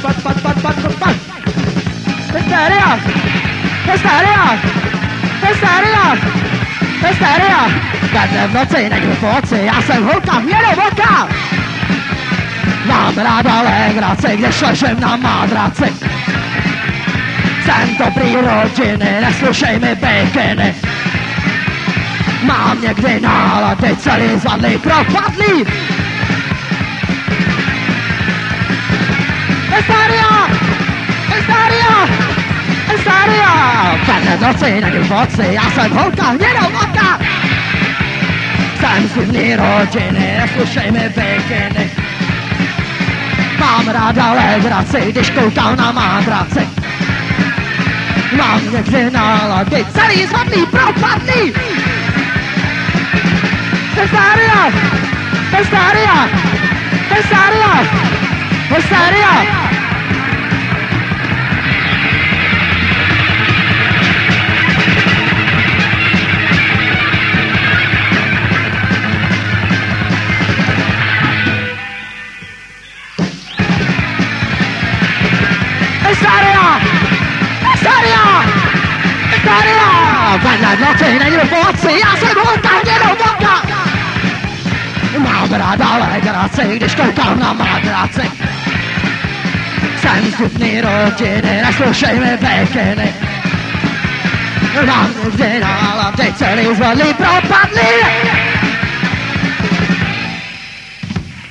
Hysteria! Hysteria! Hysteria! Hysteria! Będę w nocy, negru w oczy, já jsem holka, jenom oka! Mám ráda legraci, když ležím na madraci. Jsem dobrý rodiny, neslušej mi bikiny. Mám někdy nálady, celý zvadlý, propadlý. Hysteria! Hysteria! Hysteria! Będę v noci, negru v oči, já jsem holka, jenom oka! Jsem z divný rodiny, neslušej mi bikiny. Mám ráda legraci, když koukám na madraci. Mám někdy nálady, celý zvadlý, propadlý. Hysteria! Hysteria! Hysteria! Hysteria! Hysteria! Hysteria! Hysteria! Będę w nocy, negru v oči, já jsem holka, jenom oka! Mám ráda legraci, když koukám na madraci. Jsem z divný rodiny, neslušej mi bikiny. Mám někdy nálady, celý zvadlý, propadlý.